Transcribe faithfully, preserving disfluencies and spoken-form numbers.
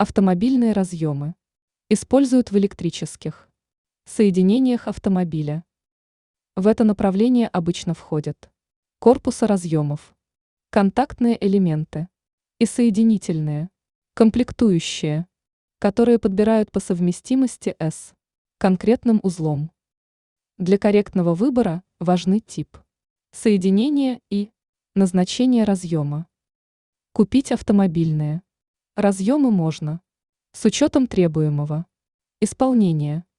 Автомобильные разъемы используют в электрических соединениях автомобиля. В это направление обычно входят корпусы разъемов, контактные элементы и соединительные, комплектующие, которые подбирают по совместимости с конкретным узлом. Для корректного выбора важны тип соединения и назначение разъема. Купить автомобильные разъемы можно с учетом требуемого исполнения.